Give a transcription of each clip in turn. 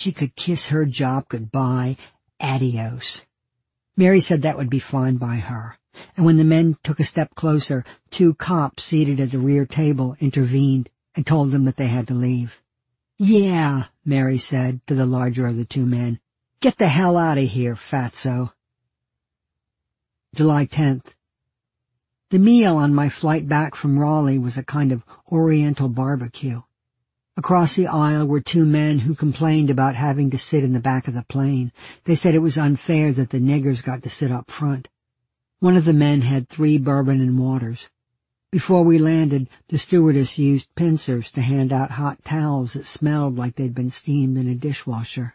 she could kiss her job goodbye. Adios. Mary said that would be fine by her, and when the men took a step closer, 2 cops seated at the rear table intervened and told them that they had to leave. "Yeah," Mary said to the larger of the 2 men. "Get the hell out of here, fatso." July 10th. The meal on my flight back from Raleigh was a kind of oriental barbecue. Across the aisle were 2 men who complained about having to sit in the back of the plane. They said it was unfair that the niggers got to sit up front. One of the men had 3 bourbon and waters. Before we landed, the stewardess used pincers to hand out hot towels that smelled like they'd been steamed in a dishwasher.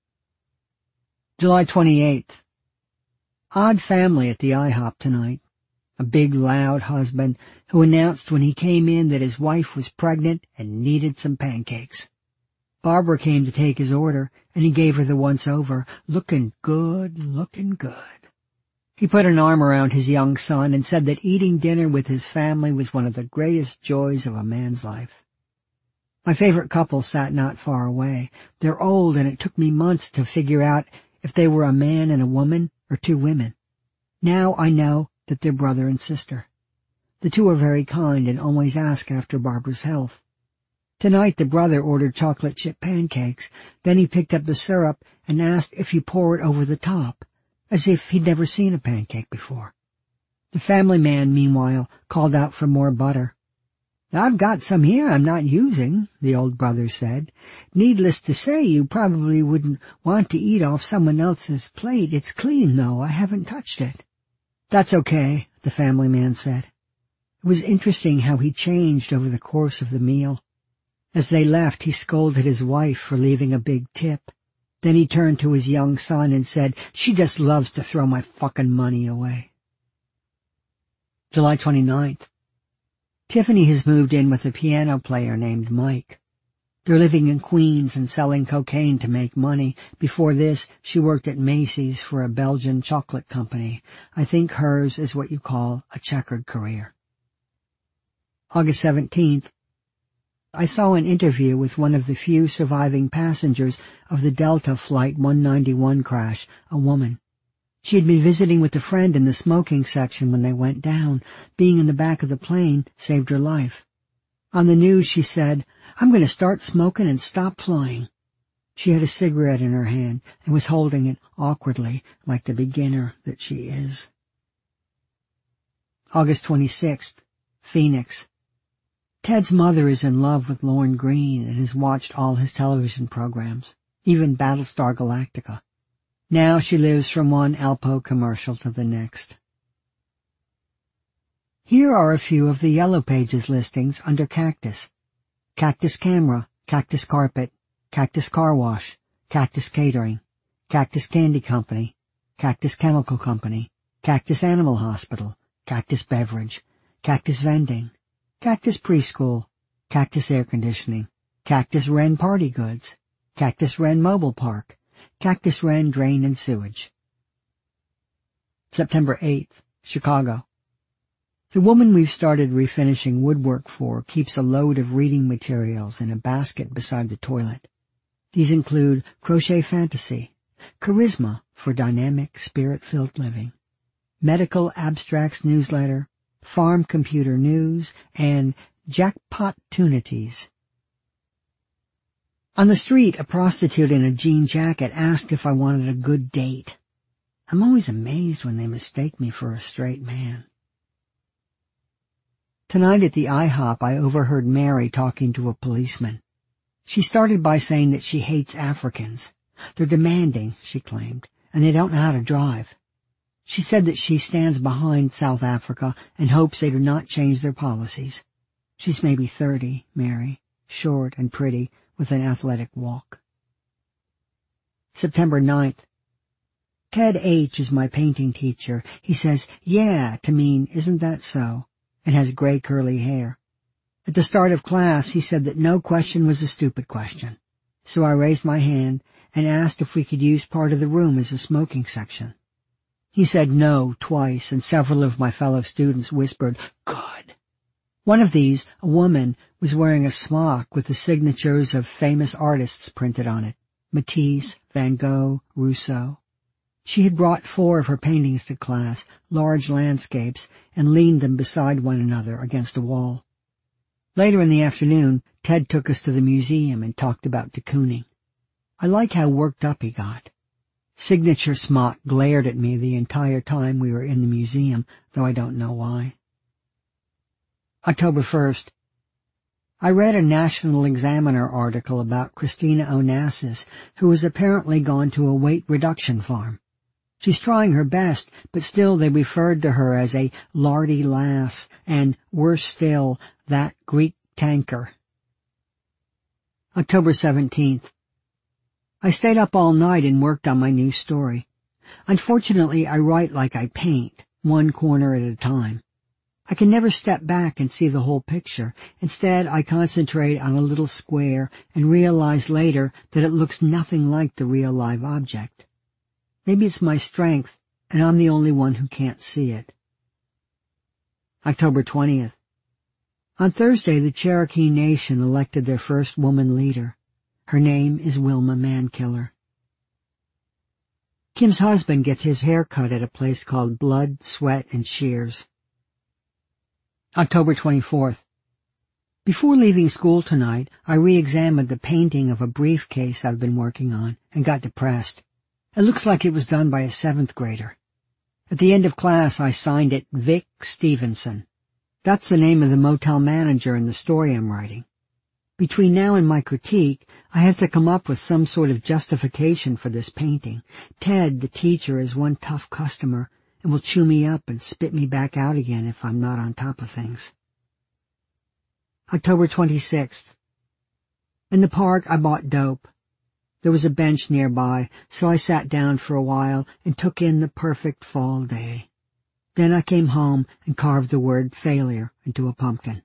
July 28th. Odd family at the IHOP tonight. A big, loud husband who announced when he came in that his wife was pregnant and needed some pancakes. Barbara came to take his order, and he gave her the once-over. Looking good, looking good. He put an arm around his young son and said that eating dinner with his family was one of the greatest joys of a man's life. My favorite couple sat not far away. They're old, and it took me months to figure out if they were a man and a woman or 2 women. Now I know that they're brother and sister. The 2 are very kind and always ask after Barbara's health. Tonight the brother ordered chocolate chip pancakes. Then he picked up the syrup and asked if you pour it over the top, as if he'd never seen a pancake before. The family man, meanwhile, called out for more butter. "I've got some here I'm not using," the old brother said. "Needless to say, you probably wouldn't want to eat off someone else's plate. It's clean, though. I haven't touched it." "That's okay," the family man said. It was interesting how he changed over the course of the meal. As they left, he scolded his wife for leaving a big tip. Then he turned to his young son and said, "She just loves to throw my fucking money away." July 29th. Tiffany has moved in with a piano player named Mike. They're living in Queens and selling cocaine to make money. Before this, she worked at Macy's for a Belgian chocolate company. I think hers is what you call a checkered career. August 17th. I saw an interview with one of the few surviving passengers of the Delta Flight 191 crash, a woman. She had been visiting with a friend in the smoking section when they went down. Being in the back of the plane saved her life. On the news she said, "I'm going to start smoking and stop flying." She had a cigarette in her hand and was holding it awkwardly, like the beginner that she is. August 26th. Phoenix. Ted's mother is in love with Lorne Greene and has watched all his television programs, even Battlestar Galactica. Now she lives from one Alpo commercial to the next. Here are a few of the Yellow Pages listings under Cactus. Cactus Camera, Cactus Carpet, Cactus Car Wash, Cactus Catering, Cactus Candy Company, Cactus Chemical Company, Cactus Animal Hospital, Cactus Beverage, Cactus Vending, Cactus Preschool, Cactus Air Conditioning, Cactus Wren Party Goods, Cactus Wren Mobile Park, Cactus Wren Drain and Sewage. September 8th, Chicago. The woman we've started refinishing woodwork for keeps a load of reading materials in a basket beside the toilet. These include Crochet Fantasy, Charisma for Dynamic Spirit-Filled Living, Medical Abstracts Newsletter, Farm Computer News, and Jackpot-tunities. On the street, a prostitute in a jean jacket asked if I wanted a good date. I'm always amazed when they mistake me for a straight man. Tonight at the IHOP, I overheard Mary talking to a policeman. She started by saying that she hates Africans. They're demanding, she claimed, and they don't know how to drive. She said that she stands behind South Africa and hopes they do not change their policies. She's maybe 30, Mary, short and pretty, with an athletic walk. September 9th. Ted H. is my painting teacher. He says, "Yeah," to mean, "Isn't that so?" and has gray curly hair. At the start of class, he said that no question was a stupid question. So I raised my hand and asked if we could use part of the room as a smoking section. He said no twice, and several of my fellow students whispered, "Good." One of these, a woman, was wearing a smock with the signatures of famous artists printed on it. Matisse, Van Gogh, Rousseau. She had brought 4 of her paintings to class, large landscapes, and leaned them beside one another against a wall. Later in the afternoon, Ted took us to the museum and talked about de Kooning. I like how worked up he got. Signature Smock glared at me the entire time we were in the museum, though I don't know why. October 1st. I read a National Examiner article about Christina Onassis, who has apparently gone to a weight reduction farm. She's trying her best, but still they referred to her as a lardy lass, and, worse still, that Greek tanker. October 17th. I stayed up all night and worked on my new story. Unfortunately, I write like I paint, one corner at a time. I can never step back and see the whole picture. Instead, I concentrate on a little square and realize later that it looks nothing like the real live object. Maybe it's my strength, and I'm the only one who can't see it. October 20th. On Thursday, the Cherokee Nation elected their first woman leader. Her name is Wilma Mankiller. Kim's husband gets his hair cut at a place called Blood, Sweat, and Shears. October 24th. Before leaving school tonight, I re-examined the painting of a briefcase I've been working on and got depressed. It looks like it was done by a 7th grader. At the end of class, I signed it Vic Stevenson. That's the name of the motel manager in the story I'm writing. Between now and my critique, I have to come up with some sort of justification for this painting. Ted, the teacher, is one tough customer and will chew me up and spit me back out again if I'm not on top of things. October 26th. In the park, I bought dope. There was a bench nearby, so I sat down for a while and took in the perfect fall day. Then I came home and carved the word failure into a pumpkin.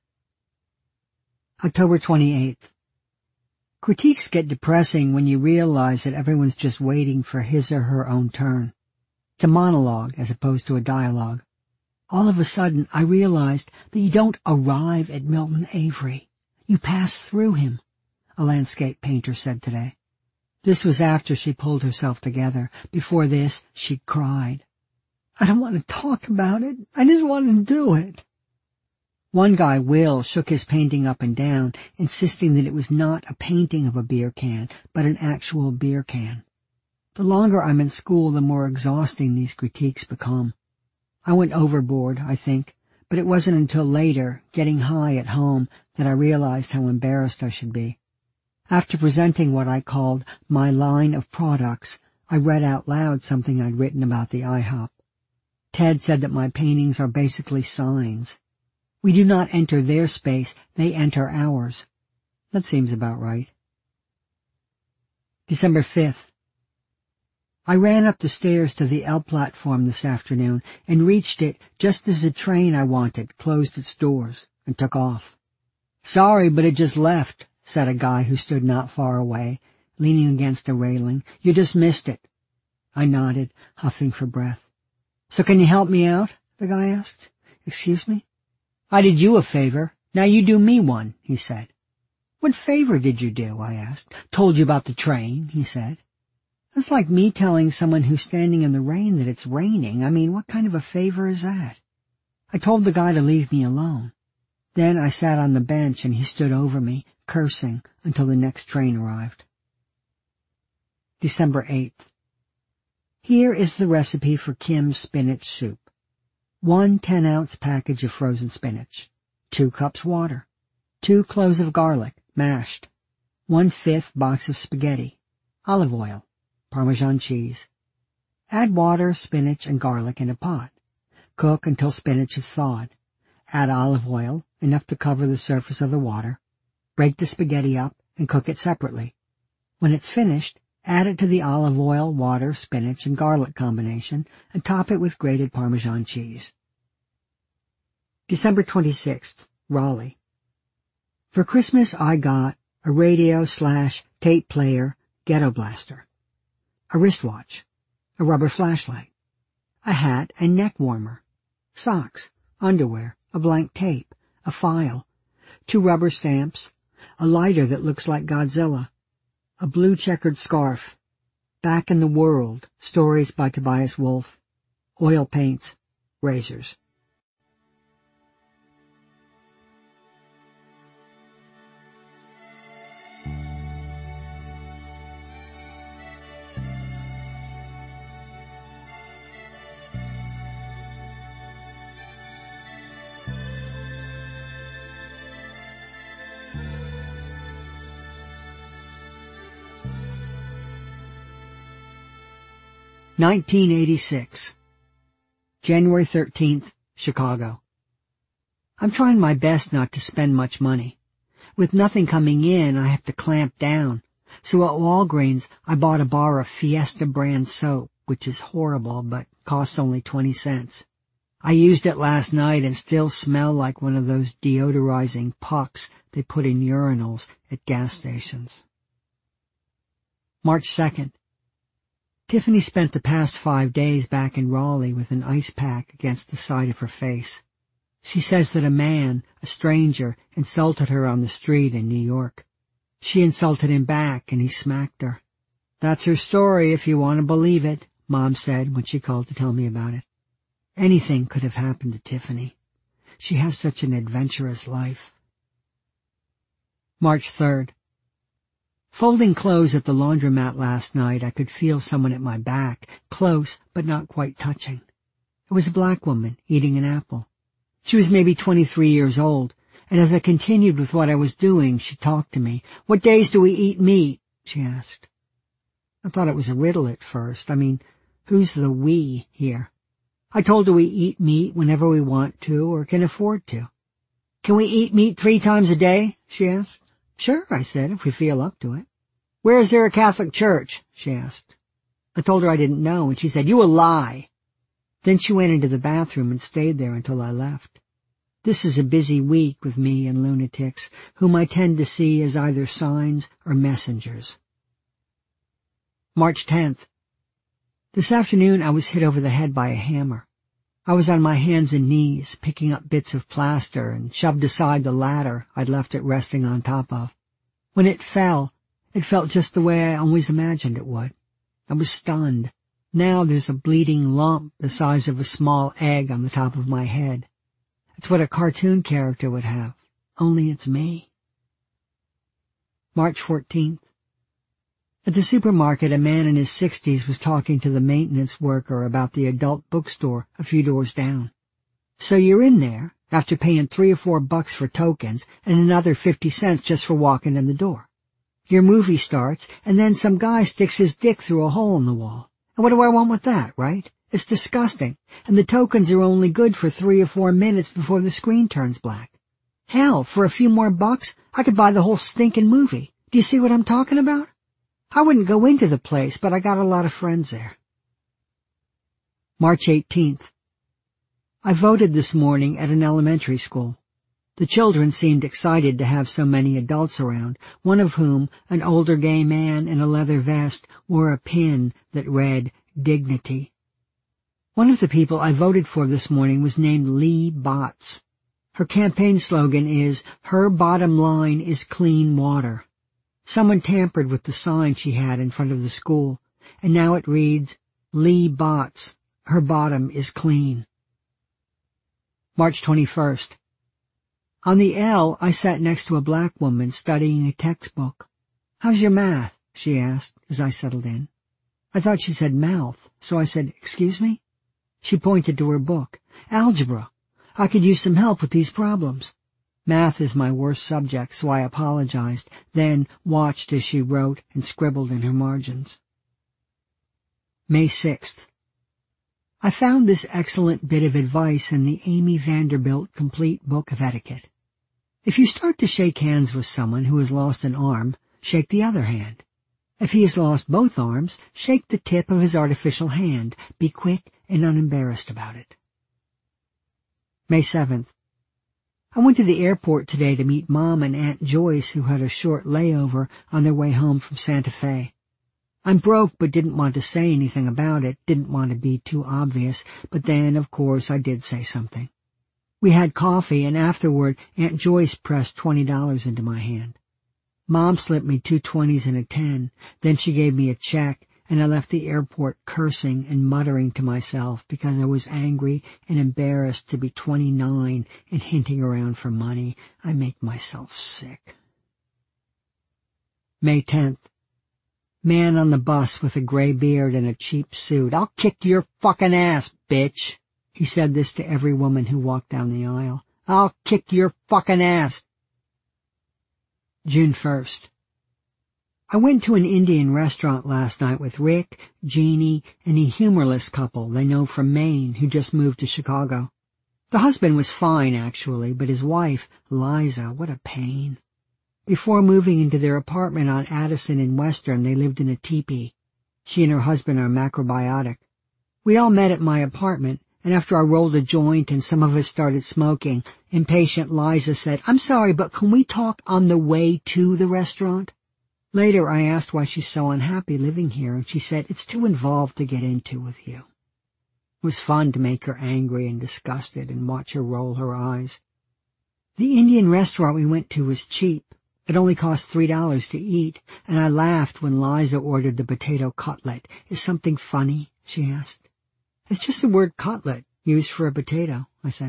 October 28th. Critiques get depressing when you realize that everyone's just waiting for his or her own turn. It's a monologue as opposed to a dialogue. All of a sudden, I realized that you don't arrive at Milton Avery. You pass through him, a landscape painter said today. This was after she pulled herself together. Before this, she'd cried. I don't want to talk about it. I just want to do it. One guy, Will, shook his painting up and down, insisting that it was not a painting of a beer can, but an actual beer can. The longer I'm in school, the more exhausting these critiques become. I went overboard, I think, but it wasn't until later, getting high at home, that I realized how embarrassed I should be. After presenting what I called my line of products, I read out loud something I'd written about the IHOP. Ted said that my paintings are basically signs. We do not enter their space, they enter ours. That seems about right. December 5th. I ran up the stairs to the L platform this afternoon and reached it just as the train I wanted closed its doors and took off. Sorry, but it just left, said a guy who stood not far away, leaning against a railing. You just missed it. I nodded, huffing for breath. So can you help me out? The guy asked. Excuse me? I did you a favor. Now you do me one, he said. What favor did you do? I asked. Told you about the train, he said. That's like me telling someone who's standing in the rain that it's raining. I mean, what kind of a favor is that? I told the guy to leave me alone. Then I sat on the bench and he stood over me, cursing, until the next train arrived. December 8th. Here is the recipe for Kim's spinach soup. 1 10-ounce package of frozen spinach, 2 cups water, 2 cloves of garlic, mashed, 1/5 box of spaghetti, olive oil, Parmesan cheese. Add water, spinach, and garlic in a pot. Cook until spinach is thawed. Add olive oil, enough to cover the surface of the water. Break the spaghetti up and cook it separately. When it's finished, add it to the olive oil, water, spinach, and garlic combination and top it with grated Parmesan cheese. December 26th, Raleigh. For Christmas I got a radio/tape player ghetto blaster, a wristwatch, a rubber flashlight, a hat and neck warmer, socks, underwear, a blank tape, a file, 2 rubber stamps, a lighter that looks like Godzilla, A Blue Checkered Scarf, Back in the World, stories by Tobias Wolff, oil paints, razors. (1986) January 13th, Chicago. I'm trying my best not to spend much money. With nothing coming in, I have to clamp down. So at Walgreens, I bought a bar of Fiesta brand soap, which is horrible, but costs only 20 cents. I used it last night and still smell like one of those deodorizing pucks they put in urinals at gas stations. March 2nd. Tiffany spent the past 5 days back in Raleigh with an ice pack against the side of her face. She says that a man, a stranger, insulted her on the street in New York. She insulted him back and he smacked her. That's her story if you want to believe it, Mom said when she called to tell me about it. Anything could have happened to Tiffany. She has such an adventurous life. March 3rd. Folding clothes at the laundromat last night, I could feel someone at my back, close but not quite touching. It was a black woman eating an apple. She was maybe 23 years old, and as I continued with what I was doing, she talked to me. "What days do we eat meat?" she asked. I thought it was a riddle at first. I mean, who's the we here? I told her we eat meat whenever we want to or can afford to. "Can we eat meat 3 times a day?" she asked. "Sure," I said, "if we feel up to it." "Where is there a Catholic church?" she asked. I told her I didn't know, and she said, "You a lie." Then she went into the bathroom and stayed there until I left. This is a busy week with me and lunatics, whom I tend to see as either signs or messengers. March 10th. This afternoon I was hit over the head by a hammer. I was on my hands and knees, picking up bits of plaster, and shoved aside the ladder I'd left it resting on top of. When it fell, it felt just the way I always imagined it would. I was stunned. Now there's a bleeding lump the size of a small egg on the top of my head. It's what a cartoon character would have, only it's me. March 14th. At the supermarket, a man in his 60s was talking to the maintenance worker about the adult bookstore a few doors down. "So you're in there, after paying $3 or $4 for tokens and another 50 cents just for walking in the door. Your movie starts, and then some guy sticks his dick through a hole in the wall. And what do I want with that, right? It's disgusting, and the tokens are only good for 3 or 4 minutes before the screen turns black. Hell, for a few more bucks, I could buy the whole stinking movie. Do you see what I'm talking about? I wouldn't go into the place, but I got a lot of friends there." March 18th. I voted this morning at an elementary school. The children seemed excited to have so many adults around, one of whom, an older gay man in a leather vest, wore a pin that read, "Dignity." One of the people I voted for this morning was named Lee Botts. Her campaign slogan is, "Her bottom line is clean water." Someone tampered with the sign she had in front of the school, and now it reads, "Lee Botts, her bottom is clean." March 21st. On the L, I sat next to a black woman studying a textbook. "How's your math?" she asked as I settled in. I thought she said mouth, so I said, "Excuse me?" She pointed to her book. "Algebra. I could use some help with these problems." Math is my worst subject, so I apologized, then watched as she wrote and scribbled in her margins. May 6th. I found this excellent bit of advice in the Amy Vanderbilt Complete Book of Etiquette. If you start to shake hands with someone who has lost an arm, shake the other hand. If he has lost both arms, shake the tip of his artificial hand. Be quick and unembarrassed about it. May 7th. I went to the airport today to meet Mom and Aunt Joyce, who had a short layover on their way home from Santa Fe. I'm broke but didn't want to say anything about it, didn't want to be too obvious, but then, of course, I did say something. We had coffee, and afterward Aunt Joyce pressed $20 into my hand. Mom slipped me 2 20s and a 10. Then she gave me a check, and I left the airport cursing and muttering to myself because I was angry and embarrassed to be 29 and hinting around for money. I make myself sick. May 10th. Man on the bus with a gray beard and a cheap suit. "I'll kick your fucking ass, bitch." He said this to every woman who walked down the aisle. "I'll kick your fucking ass." June 1st. I went to an Indian restaurant last night with Rick, Jeannie, and a humorless couple they know from Maine who just moved to Chicago. The husband was fine, actually, but his wife, Liza, what a pain. Before moving into their apartment on Addison and Western, they lived in a teepee. She and her husband are macrobiotic. We all met at my apartment, and after I rolled a joint and some of us started smoking, impatient Liza said, "I'm sorry, but can we talk on the way to the restaurant?" Later, I asked why she's so unhappy living here, and she said, "It's too involved to get into with you." It was fun to make her angry and disgusted and watch her roll her eyes. The Indian restaurant we went to was cheap. It only cost $3 to eat, and I laughed when Liza ordered the potato cutlet. "Is something funny?" she asked. "It's just the word cutlet, used for a potato," I said.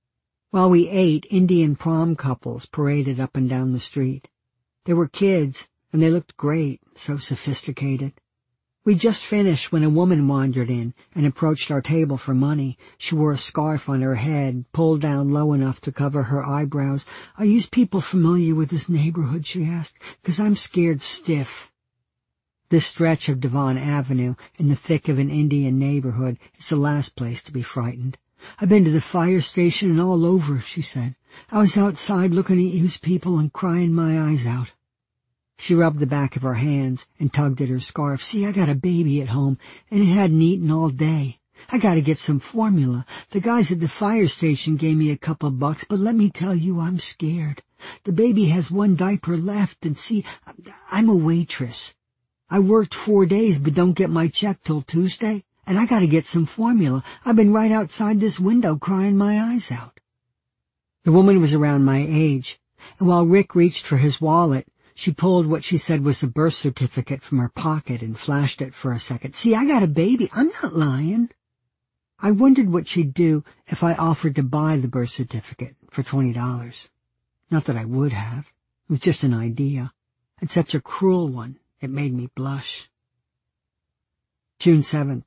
While we ate, Indian prom couples paraded up and down the street. They were kids, and they looked great, so sophisticated. We just finished when a woman wandered in and approached our table for money. She wore a scarf on her head, pulled down low enough to cover her eyebrows. "Are you people familiar with this neighborhood?" she asked, "'cause I'm scared stiff." This stretch of Devon Avenue, in the thick of an Indian neighborhood, is the last place to be frightened. "I've been to the fire station and all over," she said. "I was outside looking at yous people and crying my eyes out." She rubbed the back of her hands and tugged at her scarf. "See, I got a baby at home, and it hadn't eaten all day. I got to get some formula. The guys at the fire station gave me a couple bucks, but let me tell you, I'm scared. The baby has 1 diaper left, and see, I'm a waitress. I worked 4 days but don't get my check till Tuesday, and I got to get some formula. I've been right outside this window crying my eyes out." The woman was around my age, and while Rick reached for his wallet, she pulled what she said was a birth certificate from her pocket and flashed it for a second. "See, I got a baby. I'm not lying." I wondered what she'd do if I offered to buy the birth certificate for $20. Not that I would have. It was just an idea, and such a cruel one. It made me blush. June 7th.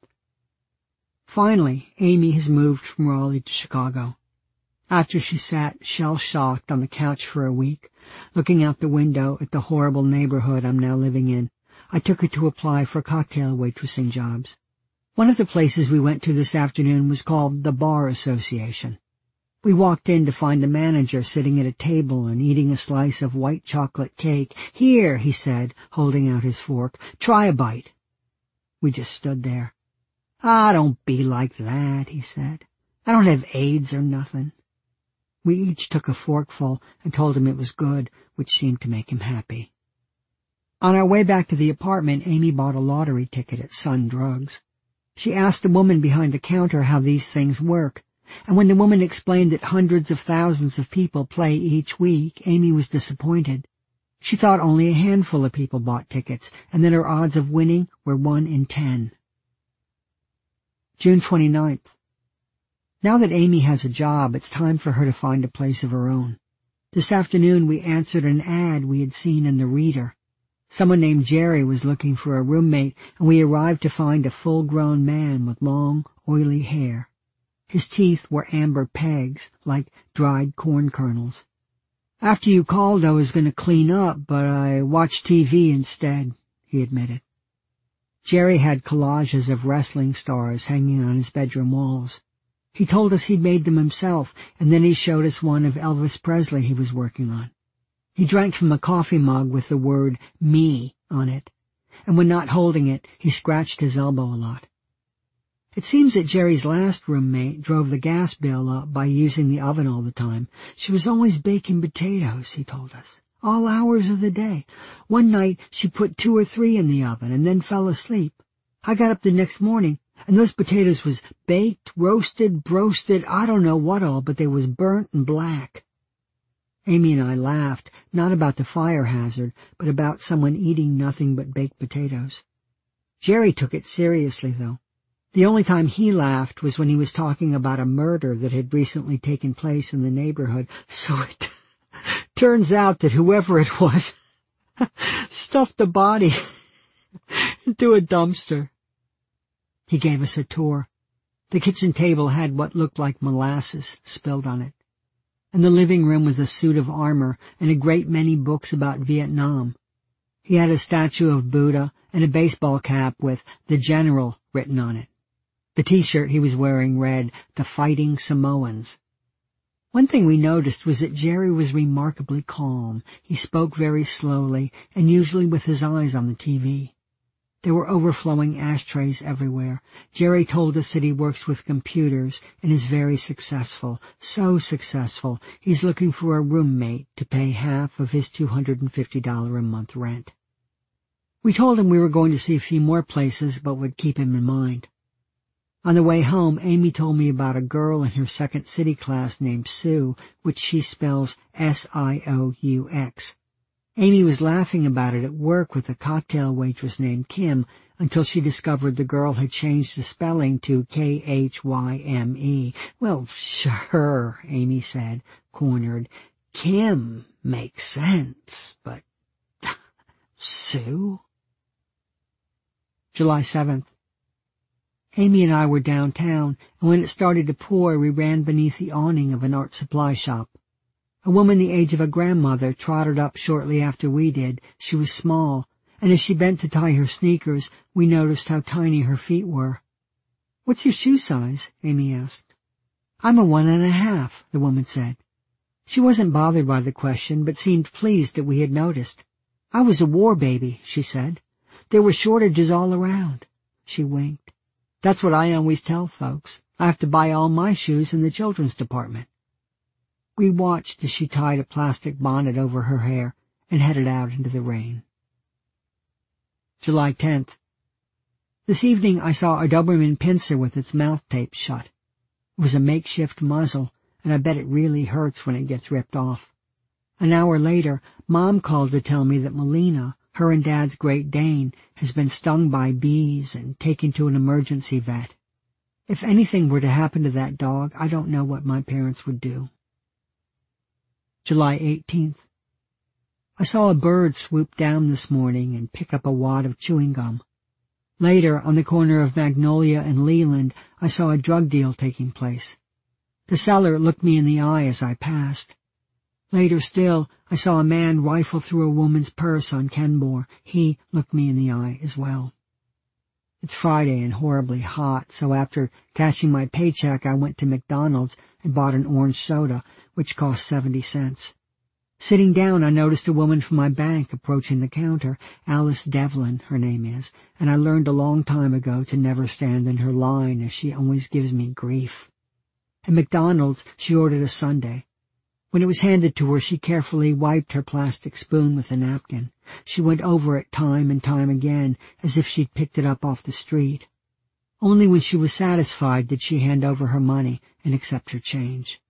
Finally, Amy has moved from Raleigh to Chicago. After she sat shell-shocked on the couch for a week, looking out the window at the horrible neighborhood I'm now living in, I took her to apply for cocktail waitressing jobs. One of the places we went to this afternoon was called the Bar Association. We walked in to find the manager sitting at a table and eating a slice of white chocolate cake. "Here," he said, holding out his fork, "try a bite." We just stood there. "Ah, don't be like that," he said. "I don't have AIDS or nothing." We each took a forkful and told him it was good, which seemed to make him happy. On our way back to the apartment, Amy bought a lottery ticket at Sun Drugs. She asked the woman behind the counter how these things work, and when the woman explained that hundreds of thousands of people play each week, Amy was disappointed. She thought only a handful of people bought tickets, and that her odds of winning were 1 in 10. June 29th. Now that Amy has a job, it's time for her to find a place of her own. This afternoon we answered an ad we had seen in the Reader. Someone named Jerry was looking for a roommate, and we arrived to find a full-grown man with long, oily hair. His teeth were amber pegs, like dried corn kernels. "After you called, I was going to clean up, but I watched TV instead," he admitted. Jerry had collages of wrestling stars hanging on his bedroom walls. He told us he'd made them himself, and then he showed us one of Elvis Presley he was working on. He drank from a coffee mug with the word "me" on it, and when not holding it, he scratched his elbow a lot. It seems that Jerry's last roommate drove the gas bill up by using the oven all the time. She was always baking potatoes, he told us, all hours of the day. One night she put 2 or 3 in the oven and then fell asleep. I got up the next morning, and those potatoes was baked, roasted, broasted, I don't know what all, but they was burnt and black. Amy and I laughed, not about the fire hazard, but about someone eating nothing but baked potatoes. Jerry took it seriously, though. The only time he laughed was when he was talking about a murder that had recently taken place in the neighborhood. So it turns out that whoever it was stuffed the body into a dumpster. He gave us a tour. The kitchen table had what looked like molasses spilled on it. In the living room was a suit of armor and a great many books about Vietnam. He had a statue of Buddha and a baseball cap with "The General" written on it. The t-shirt he was wearing read, "The Fighting Samoans." One thing we noticed was that Jerry was remarkably calm. He spoke very slowly, and usually with his eyes on the TV. There were overflowing ashtrays everywhere. Jerry told us that he works with computers and is very successful. So successful, he's looking for a roommate to pay half of his $250 a month rent. We told him we were going to see a few more places, but would keep him in mind. On the way home, Amy told me about a girl in her second city class named Sue, which she spells Sioux. Amy was laughing about it at work with a cocktail waitress named Kim until she discovered the girl had changed the spelling to Khyme. "Well, sure," Amy said, cornered. "Kim makes sense, but Sue?" July 7th. Amy and I were downtown, and when it started to pour, we ran beneath the awning of an art supply shop. A woman the age of a grandmother trotted up shortly after we did. She was small, and as she bent to tie her sneakers, we noticed how tiny her feet were. "What's your shoe size?" Amy asked. "I'm a 1.5", the woman said. She wasn't bothered by the question, but seemed pleased that we had noticed. "I was a war baby," she said. "There were shortages all around." She winked. "That's what I always tell folks. I have to buy all my shoes in the children's department." We watched as she tied a plastic bonnet over her hair and headed out into the rain. July 10th. This evening I saw a Doberman pincer with its mouth taped shut. It was a makeshift muzzle, and I bet it really hurts when it gets ripped off. An hour later, Mom called to tell me that Melina, her and Dad's Great Dane, has been stung by bees and taken to an emergency vet. If anything were to happen to that dog, I don't know what my parents would do. July 18th. I saw a bird swoop down this morning and pick up a wad of chewing gum. Later, on the corner of Magnolia and Leland, I saw a drug deal taking place. The seller looked me in the eye as I passed. Later still, I saw a man rifle through a woman's purse on Kenmore. He looked me in the eye as well. It's Friday and horribly hot, so after cashing my paycheck, I went to McDonald's and bought an orange soda, which cost 70 cents. Sitting down, I noticed a woman from my bank approaching the counter. Alice Devlin, her name is, and I learned a long time ago to never stand in her line, as she always gives me grief. At McDonald's, she ordered a sundae. When it was handed to her, she carefully wiped her plastic spoon with a napkin. She went over it time and time again, as if she'd picked it up off the street. Only when she was satisfied did she hand over her money and accept her change.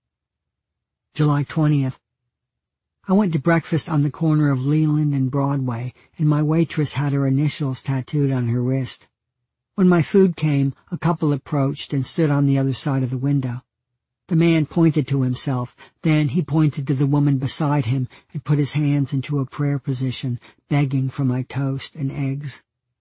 July 20th. I went to breakfast on the corner of Leland and Broadway, and my waitress had her initials tattooed on her wrist. When my food came, a couple approached and stood on the other side of the window. The man pointed to himself, then he pointed to the woman beside him and put his hands into a prayer position, begging for my toast and eggs.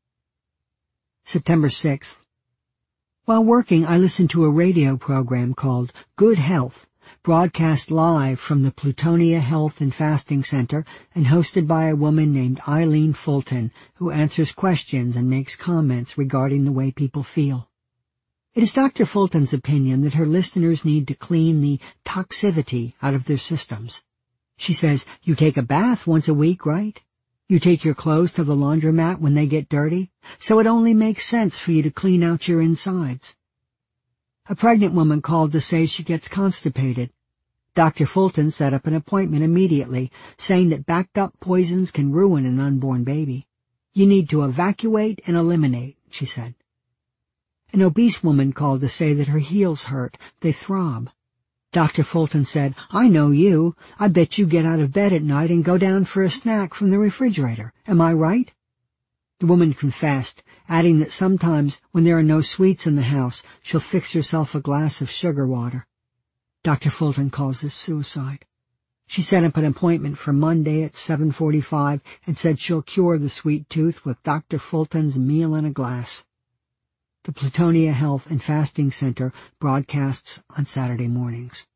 September 6th. While working, I listened to a radio program called Good Health, broadcast live from the Plutonia Health and Fasting Center and hosted by a woman named Eileen Fulton, who answers questions and makes comments regarding the way people feel. It is Dr. Fulton's opinion that her listeners need to clean the toxicity out of their systems. She says, you take a bath once a week, right? You take your clothes to the laundromat when they get dirty, so it only makes sense for you to clean out your insides. A pregnant woman called to say she gets constipated. Dr. Fulton set up an appointment immediately, saying that backed-up poisons can ruin an unborn baby. You need to evacuate and eliminate, she said. An obese woman called to say that her heels hurt. They throb. Dr. Fulton said, "I know you. I bet you get out of bed at night and go down for a snack from the refrigerator. Am I right?" The woman confessed, adding that sometimes when there are no sweets in the house, she'll fix herself a glass of sugar water. Dr. Fulton calls this suicide. She set up an appointment for Monday at 7:45 and said she'll cure the sweet tooth with Dr. Fulton's meal in a glass. The Plutonia Health and Fasting Center broadcasts on Saturday mornings.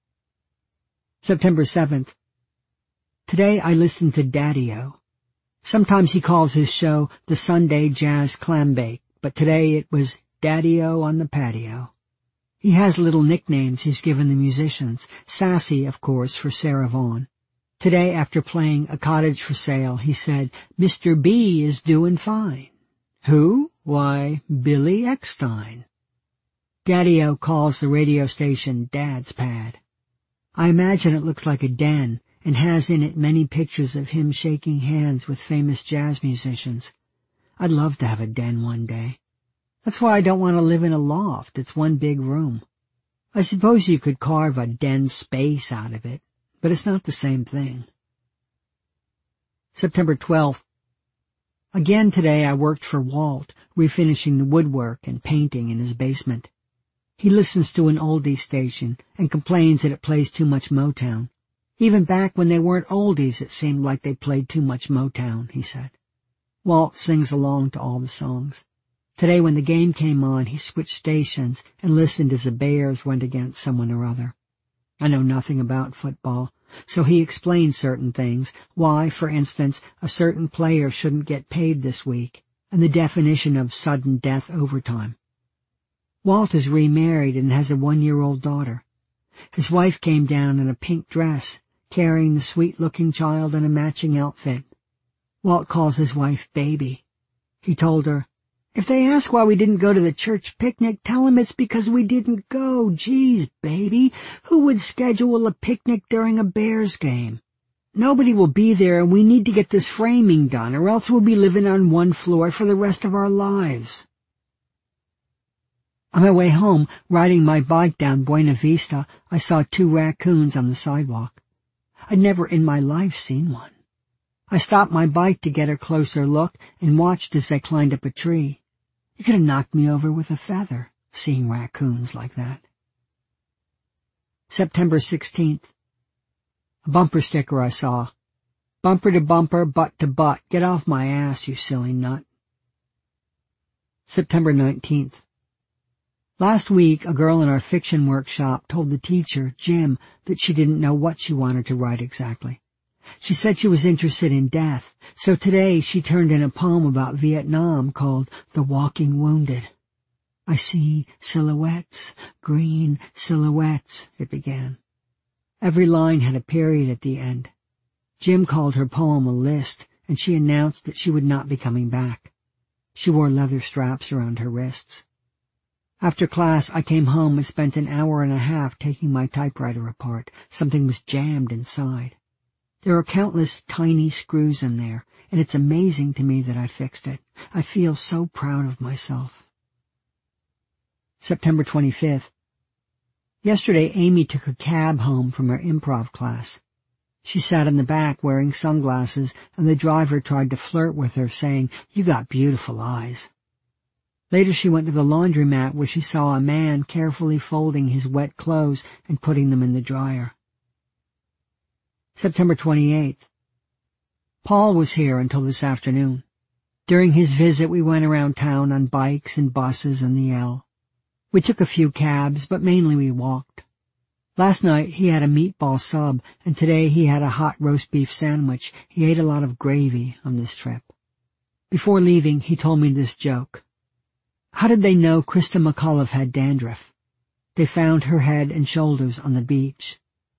September 7th. Today I listened to Daddy-O. Sometimes he calls his show the Sunday Jazz Clambake, but today it was Daddy-O on the patio. He has little nicknames he's given the musicians. Sassy, of course, for Sarah Vaughan. Today, after playing A Cottage for Sale, he said, "Mr. B is doing fine." Who? Why, Billy Eckstein. Daddy-O calls the radio station Dad's Pad. I imagine it looks like a den and has in it many pictures of him shaking hands with famous jazz musicians. I'd love to have a den one day. That's why I don't want to live in a loft. It's one big room. I suppose you could carve a den space out of it, but it's not the same thing. September 12th. Again today I worked for Walt, refinishing the woodwork and painting in his basement. He listens to an oldie station and complains that it plays too much Motown. Even back when they weren't oldies, it seemed like they played too much Motown, he said. Walt sings along to all the songs. Today when the game came on, he switched stations and listened as the Bears went against someone or other. I know nothing about football, so he explained certain things, why, for instance, a certain player shouldn't get paid this week, and the definition of sudden death overtime. Walt is remarried and has a 1-year-old daughter. His wife came down in a pink dress, carrying the sweet-looking child in a matching outfit. Walt calls his wife Baby. He told her, "If they ask why we didn't go to the church picnic, tell them it's because we didn't go. Geez, baby, who would schedule a picnic during a Bears game? Nobody will be there, and we need to get this framing done, or else we'll be living on one floor for the rest of our lives." On my way home, riding my bike down Buena Vista, I saw 2 raccoons on the sidewalk. I'd never in my life seen one. I stopped my bike to get a closer look and watched as they climbed up a tree. You could have knocked me over with a feather, seeing raccoons like that. September 16th. A bumper sticker I saw. "Bumper to bumper, butt to butt. Get off my ass, you silly nut." September 19th. Last week, a girl in our fiction workshop told the teacher, Jim, that she didn't know what she wanted to write exactly. She said she was interested in death, so today she turned in a poem about Vietnam called The Walking Wounded. "I see silhouettes, green silhouettes," it began. Every line had a period at the end. Jim called her poem a list, and she announced that she would not be coming back. She wore leather straps around her wrists. After class, I came home and spent an hour and a half taking my typewriter apart. Something was jammed inside. There are countless tiny screws in there, and it's amazing to me that I fixed it. I feel so proud of myself. September 25th. Yesterday, Amy took a cab home from her improv class. She sat in the back wearing sunglasses, and the driver tried to flirt with her, saying, "You got beautiful eyes." Later she went to the laundromat where she saw a man carefully folding his wet clothes and putting them in the dryer. September 28th. Paul was here until this afternoon. During his visit we went around town on bikes and buses and the L. We took a few cabs, but mainly we walked. Last night he had a meatball sub, and today he had a hot roast beef sandwich. He ate a lot of gravy on this trip. Before leaving, he told me this joke. How did they know Krista McAuliffe had dandruff? They found her head and shoulders on the beach.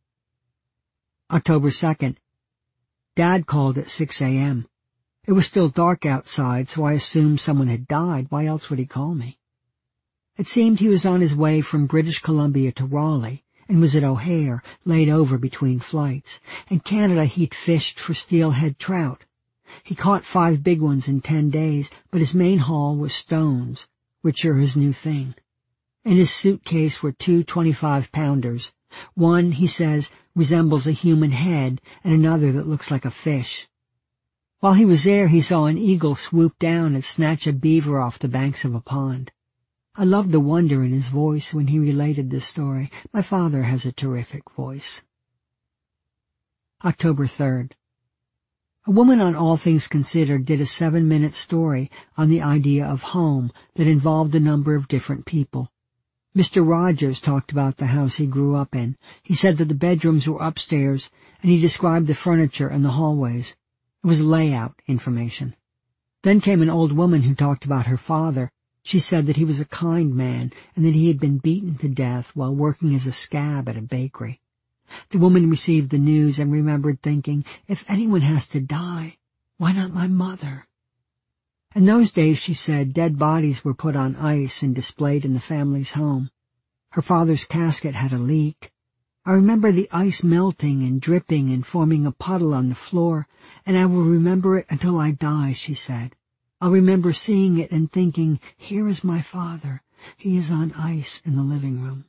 October 2nd. Dad called at 6 a.m. It was still dark outside, so I assumed someone had died. Why else would he call me? It seemed he was on his way from British Columbia to Raleigh and was at O'Hare, laid over between flights. In Canada he'd fished for steelhead trout. He caught 5 big ones in 10 days, but his main haul was stones, which are his new thing. In his suitcase were 2 25-pounders, One, he says, resembles a human head, and another that looks like a fish. While he was there, he saw an eagle swoop down and snatch a beaver off the banks of a pond. I loved the wonder in his voice when he related this story. My father has a terrific voice. October 3rd. A woman on All Things Considered did a 7-minute story on the idea of home that involved a number of different people. Mr. Rogers talked about the house he grew up in. He said that the bedrooms were upstairs, and he described the furniture and the hallways. It was layout information. Then came an old woman who talked about her father. She said that he was a kind man and that he had been beaten to death while working as a scab at a bakery. The woman received the news and remembered thinking, if anyone has to die, why not my mother? In those days, she said, dead bodies were put on ice and displayed in the family's home. Her father's casket had a leak. I remember the ice melting and dripping and forming a puddle on the floor, and I will remember it until I die, she said. I'll remember seeing it and thinking, here is my father. He is on ice in the living room.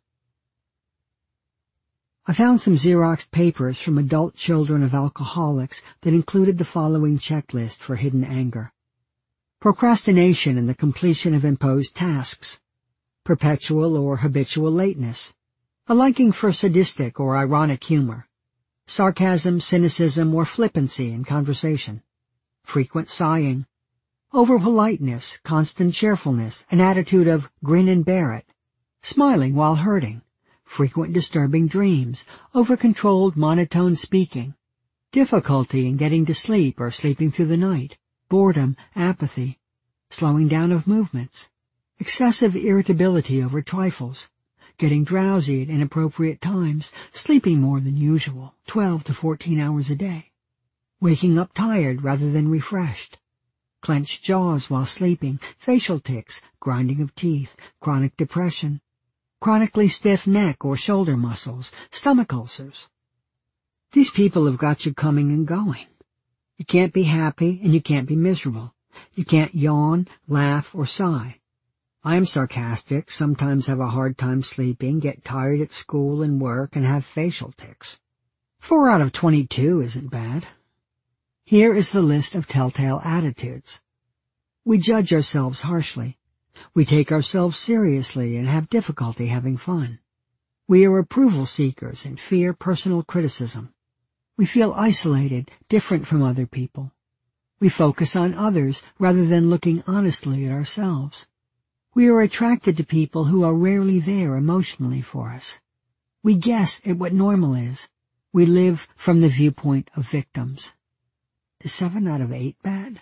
I found some Xeroxed papers from adult children of alcoholics that included the following checklist for hidden anger. Procrastination in the completion of imposed tasks. Perpetual or habitual lateness. A liking for sadistic or ironic humor. Sarcasm, cynicism, or flippancy in conversation. Frequent sighing. Over-politeness, constant cheerfulness, an attitude of grin and bear it. Smiling while hurting. Frequent disturbing dreams, over-controlled monotone speaking, difficulty in getting to sleep or sleeping through the night, boredom, apathy, slowing down of movements, excessive irritability over trifles, getting drowsy at inappropriate times, sleeping more than usual, 12 to 14 hours a day, waking up tired rather than refreshed, clenched jaws while sleeping, facial tics, grinding of teeth, chronic depression, chronically stiff neck or shoulder muscles, stomach ulcers. These people have got you coming and going. You can't be happy and you can't be miserable. You can't yawn, laugh, or sigh. I am sarcastic, sometimes have a hard time sleeping, get tired at school and work, and have facial tics. 4 out of 22 isn't bad. Here is the list of telltale attitudes. We judge ourselves harshly. We take ourselves seriously and have difficulty having fun. We are approval seekers and fear personal criticism. We feel isolated, different from other people. We focus on others rather than looking honestly at ourselves. We are attracted to people who are rarely there emotionally for us. We guess at what normal is. We live from the viewpoint of victims. Is 7 out of 8 bad?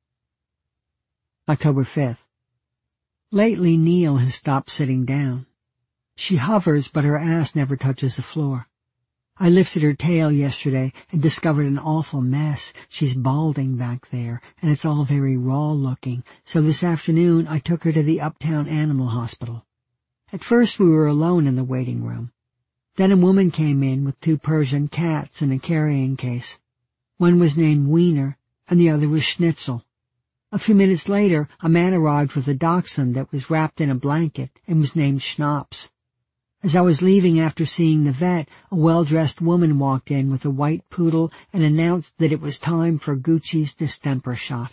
October 5th. Lately, Neil has stopped sitting down. She hovers, but her ass never touches the floor. I lifted her tail yesterday and discovered an awful mess. She's balding back there, and it's all very raw-looking, so this afternoon I took her to the Uptown Animal Hospital. At first we were alone in the waiting room. Then a woman came in with 2 Persian cats in a carrying case. One was named Wiener, and the other was Schnitzel. A few minutes later, a man arrived with a dachshund that was wrapped in a blanket and was named Schnapps. As I was leaving after seeing the vet, a well-dressed woman walked in with a white poodle and announced that it was time for Gucci's distemper shot.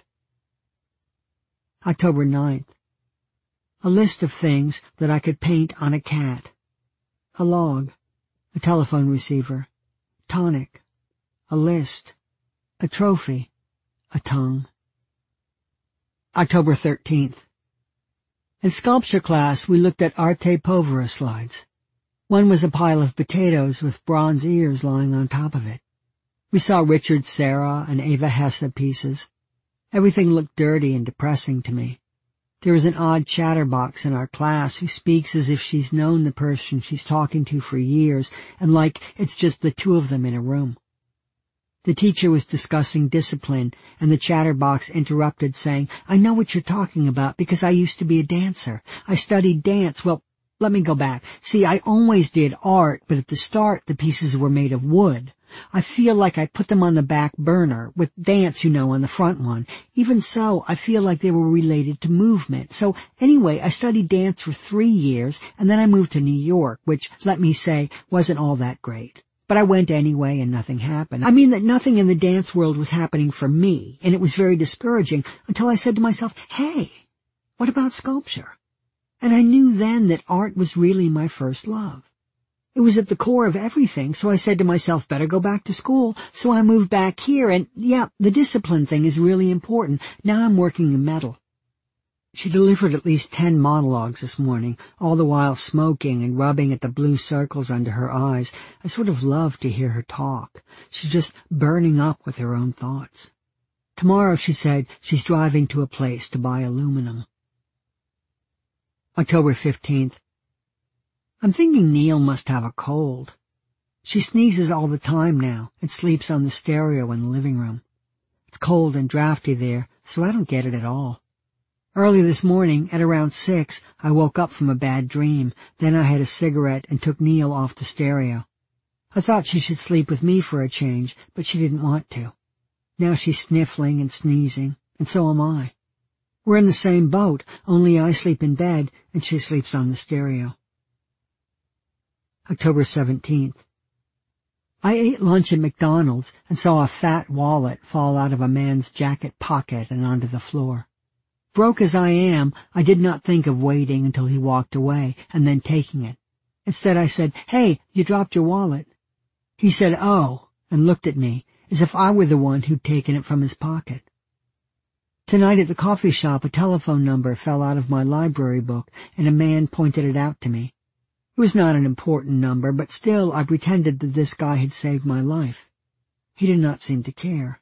October 9th. A list of things that I could paint on a cat. A log, a telephone receiver, tonic, a list, a trophy, a tongue. October 13th. In sculpture class, we looked at Arte Povera slides. One was a pile of potatoes with bronze ears lying on top of it. We saw Richard Serra and Eva Hesse pieces. Everything looked dirty and depressing to me. There is an odd chatterbox in our class who speaks as if she's known the person she's talking to for years and like it's just the 2 of them in a room. The teacher was discussing discipline, and the chatterbox interrupted, saying, I know what you're talking about because I used to be a dancer. I studied dance. Well, let me go back. See, I always did art, but at the start the pieces were made of wood. I feel like I put them on the back burner, with dance, on the front one. Even so, I feel like they were related to movement. So anyway, I studied dance for 3 years, and then I moved to New York, which, let me say, wasn't all that great. But I went anyway and nothing happened. I mean that nothing in the dance world was happening for me, and it was very discouraging until I said to myself, hey, what about sculpture? And I knew then that art was really my first love. It was at the core of everything, so I said to myself, better go back to school. So I moved back here, and yeah, the discipline thing is really important. Now I'm working in metal. She delivered at least 10 monologues this morning, all the while smoking and rubbing at the blue circles under her eyes. I sort of love to hear her talk. She's just burning up with her own thoughts. Tomorrow, she said, she's driving to a place to buy aluminum. October 15th. I'm thinking Neil must have a cold. She sneezes all the time now and sleeps on the stereo in the living room. It's cold and drafty there, so I don't get it at all. Early this morning, at around 6, I woke up from a bad dream. Then I had a cigarette and took Neil off the stereo. I thought she should sleep with me for a change, but she didn't want to. Now she's sniffling and sneezing, and so am I. We're in the same boat, only I sleep in bed and she sleeps on the stereo. October 17th. I ate lunch at McDonald's and saw a fat wallet fall out of a man's jacket pocket and onto the floor. Broke as I am, I did not think of waiting until he walked away and then taking it. Instead I said, "Hey, you dropped your wallet." He said, "Oh," and looked at me, as if I were the one who'd taken it from his pocket. Tonight at the coffee shop, a telephone number fell out of my library book, and a man pointed it out to me. It was not an important number, but still I pretended that this guy had saved my life. He did not seem to care.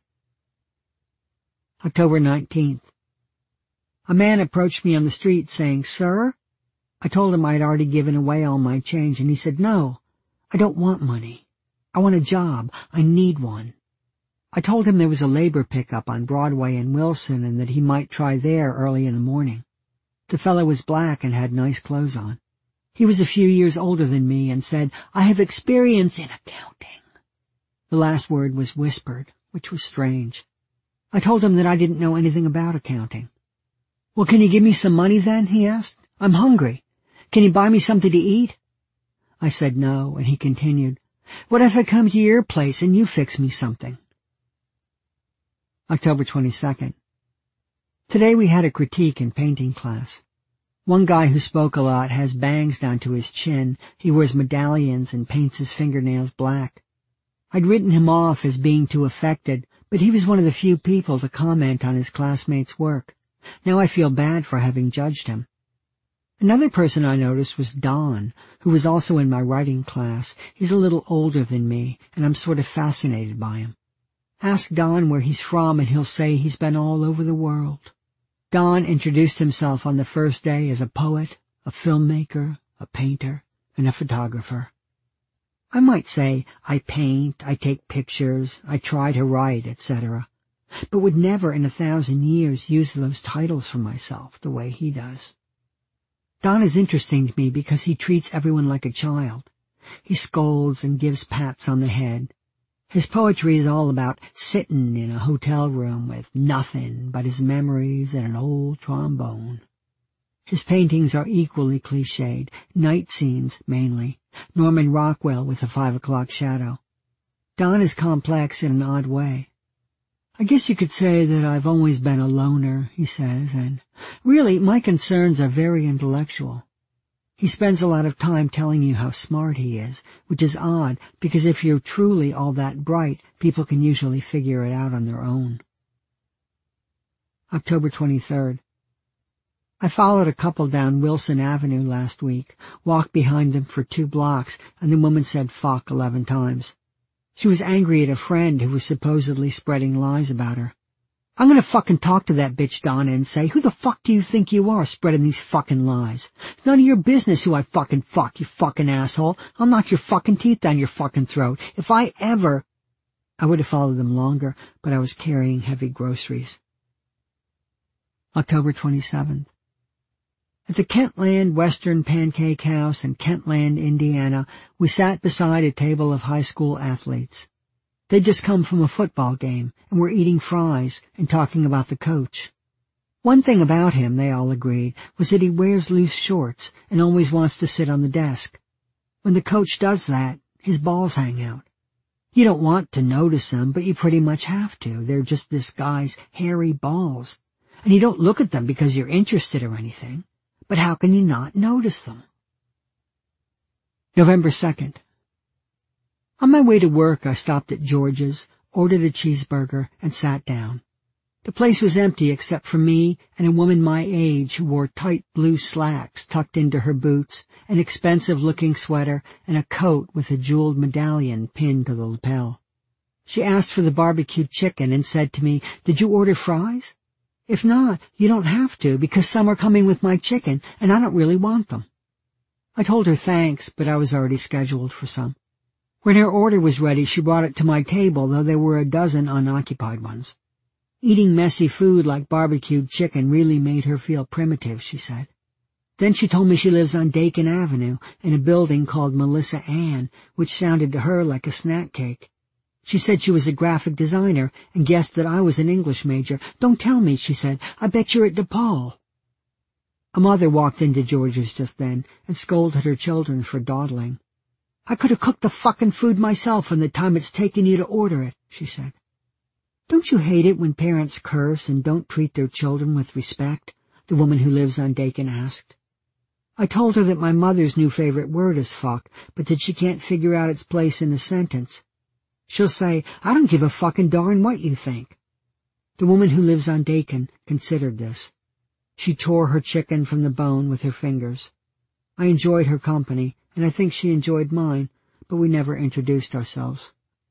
October 19th. A man approached me on the street saying, "Sir?" I told him I had already given away all my change, and he said, "No, I don't want money. I want a job. I need one." I told him there was a labor pickup on Broadway in Wilson and that he might try there early in the morning. The fellow was black and had nice clothes on. He was a few years older than me and said, "I have experience in accounting." The last word was whispered, which was strange. I told him that I didn't know anything about accounting. "Well, can you give me some money then?" he asked. "I'm hungry. Can you buy me something to eat?" I said no, and he continued, "What if I come to your place and you fix me something?" October 22nd. Today we had a critique in painting class. One guy who spoke a lot has bangs down to his chin. He wears medallions and paints his fingernails black. I'd written him off as being too affected, but he was one of the few people to comment on his classmates' work. Now I feel bad for having judged him. Another person I noticed was Don, who was also in my writing class. He's a little older than me, and I'm sort of fascinated by him. Ask Don where he's from, and he'll say he's been all over the world. Don introduced himself on the first day as a poet, a filmmaker, a painter, and a photographer. I might say I paint, I take pictures, I try to write, etc., but would never in 1,000 years use those titles for myself the way he does. Don is interesting to me because he treats everyone like a child. He scolds and gives pats on the head. His poetry is all about sitting in a hotel room with nothing but his memories and an old trombone. His paintings are equally cliched, night scenes mainly, Norman Rockwell with a 5 o'clock shadow. Don is complex in an odd way. "I guess you could say that I've always been a loner," he says, "and really my concerns are very intellectual." He spends a lot of time telling you how smart he is, which is odd because if you're truly all that bright, people can usually figure it out on their own. October 23rd. I followed a couple down Wilson Avenue last week, walked behind them for 2 blocks, and the woman said fuck 11 times. She was angry at a friend who was supposedly spreading lies about her. "I'm gonna fucking talk to that bitch, Donna, and say, who the fuck do you think you are spreading these fucking lies? It's none of your business who I fucking fuck, you fucking asshole. I'll knock your fucking teeth down your fucking throat. If I ever—" I would have followed them longer, but I was carrying heavy groceries. October 27th. At the Kentland Western Pancake House in Kentland, Indiana, we sat beside a table of high school athletes. They'd just come from a football game and were eating fries and talking about the coach. One thing about him, they all agreed, was that he wears loose shorts and always wants to sit on the desk. When the coach does that, his balls hang out. You don't want to notice them, but you pretty much have to. They're just this guy's hairy balls. And you don't look at them because you're interested or anything. But how can you not notice them? November 2nd. On my way to work, I stopped at George's, ordered a cheeseburger, and sat down. The place was empty except for me and a woman my age who wore tight blue slacks tucked into her boots, an expensive-looking sweater, and a coat with a jeweled medallion pinned to the lapel. She asked for the barbecued chicken and said to me, "Did you order fries? If not, you don't have to, because some are coming with my chicken, and I don't really want them." I told her thanks, but I was already scheduled for some. When her order was ready, she brought it to my table, though there were a dozen unoccupied ones. Eating messy food like barbecued chicken really made her feel primitive, she said. Then she told me she lives on Dakin Avenue in a building called Melissa Ann, which sounded to her like a snack cake. She said she was a graphic designer and guessed that I was an English major. "Don't tell me," she said. "I bet you're at DePaul." A mother walked into George's just then and scolded her children for dawdling. "I could have cooked the fucking food myself in the time it's taken you to order it," she said. "Don't you hate it when parents curse and don't treat their children with respect?" the woman who lives on Dakin asked. I told her that my mother's new favorite word is fuck, but that she can't figure out its place in a sentence. She'll say, "I don't give a fucking darn what you think." The woman who lives on Dakin considered this. She tore her chicken from the bone with her fingers. I enjoyed her company, and I think she enjoyed mine, but we never introduced ourselves.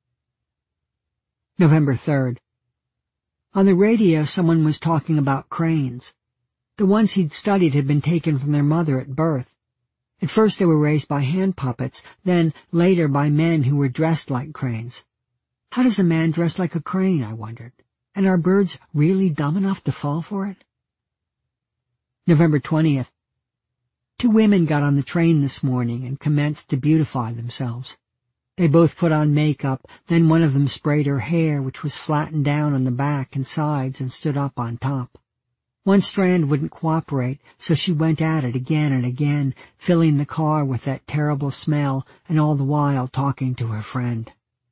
November 3rd. On the radio, someone was talking about cranes. The ones he'd studied had been taken from their mother at birth. At first they were raised by hand puppets, then later by men who were dressed like cranes. How does a man dress like a crane, I wondered? And are birds really dumb enough to fall for it? November 20th. 2 women got on the train this morning and commenced to beautify themselves. They both put on makeup, then one of them sprayed her hair, which was flattened down on the back and sides and stood up on top. One strand wouldn't cooperate, so she went at it again and again, filling the car with that terrible smell and all the while talking to her friend.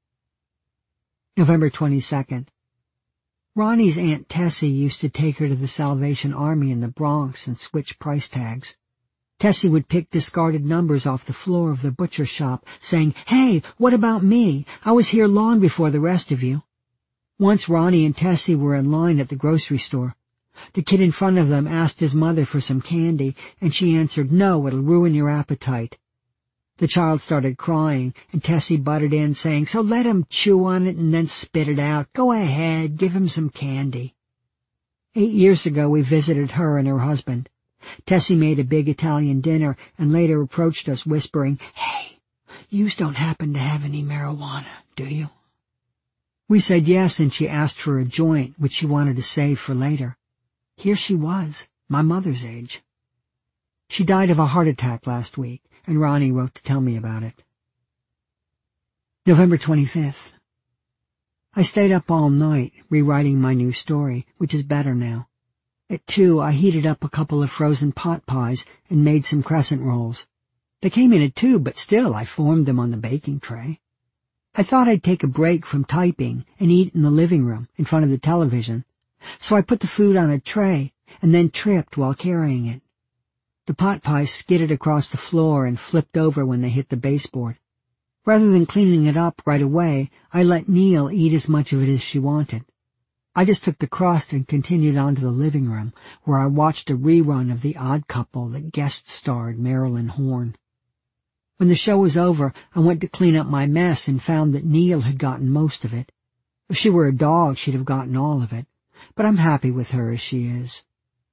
November 22nd. Ronnie's Aunt Tessie used to take her to the Salvation Army in the Bronx and switch price tags. Tessie would pick discarded numbers off the floor of the butcher shop, saying, "Hey, what about me? I was here long before the rest of you." Once Ronnie and Tessie were in line at the grocery store. The kid in front of them asked his mother for some candy, and she answered, "No, it'll ruin your appetite." The child started crying, and Tessie butted in, saying, "So let him chew on it and then spit it out. Go ahead, give him some candy." 8 years ago we visited her and her husband. Tessie made a big Italian dinner and later approached us whispering, "Hey, yous don't happen to have any marijuana, do you?" We said yes, and she asked for a joint, which she wanted to save for later. Here she was, my mother's age. She died of a heart attack last week, and Ronnie wrote to tell me about it. November 25th. I stayed up all night, rewriting my new story, which is better now. At 2, I heated up a couple of frozen pot pies and made some crescent rolls. They came in at 2, but still I formed them on the baking tray. I thought I'd take a break from typing and eat in the living room in front of the television, so I put the food on a tray and then tripped while carrying it. The pot pies skidded across the floor and flipped over when they hit the baseboard. Rather than cleaning it up right away, I let Neil eat as much of it as she wanted. I just took the crust and continued on to the living room, where I watched a rerun of The Odd Couple that guest-starred Marilyn Horne. When the show was over, I went to clean up my mess and found that Neil had gotten most of it. If she were a dog, she'd have gotten all of it, but I'm happy with her as she is.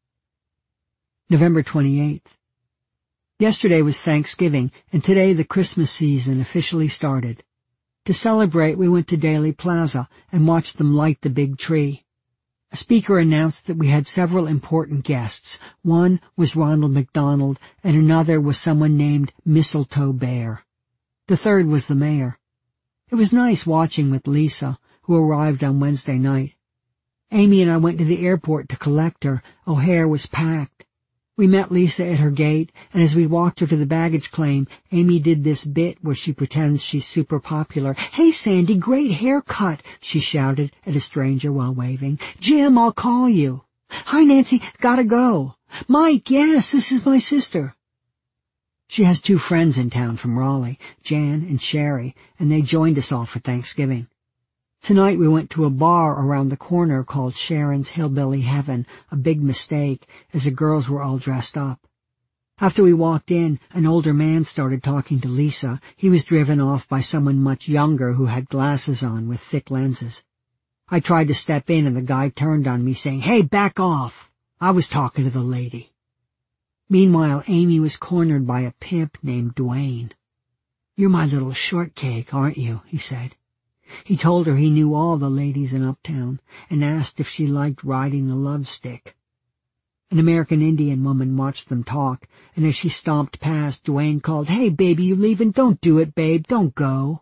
November 28th. Yesterday was Thanksgiving, and today the Christmas season officially started. To celebrate, we went to Daley Plaza and watched them light the big tree. A speaker announced that we had several important guests. One was Ronald McDonald, and another was someone named Mistletoe Bear. The third was the mayor. It was nice watching with Lisa, who arrived on Wednesday night. Amy and I went to the airport to collect her. O'Hare was packed. We met Lisa at her gate, and as we walked her to the baggage claim, Amy did this bit where she pretends she's super popular. "Hey, Sandy, great haircut," she shouted at a stranger while waving. "Jim, I'll call you." "Hi, Nancy, gotta go." "Mike, yes, this is my sister." She has 2 friends in town from Raleigh, Jan and Sherry, and they joined us all for Thanksgiving. Tonight we went to a bar around the corner called Sharon's Hillbilly Heaven, a big mistake, as the girls were all dressed up. After we walked in, an older man started talking to Lisa. He was driven off by someone much younger who had glasses on with thick lenses. I tried to step in and the guy turned on me saying, "Hey, back off. I was talking to the lady." Meanwhile, Amy was cornered by a pimp named Dwayne. "You're my little shortcake, aren't you?" he said. He told her he knew all the ladies in Uptown and asked if she liked riding the love stick. An American Indian woman watched them talk, and as she stomped past, Dwayne called, "Hey, baby, you leaving? Don't do it, babe. Don't go."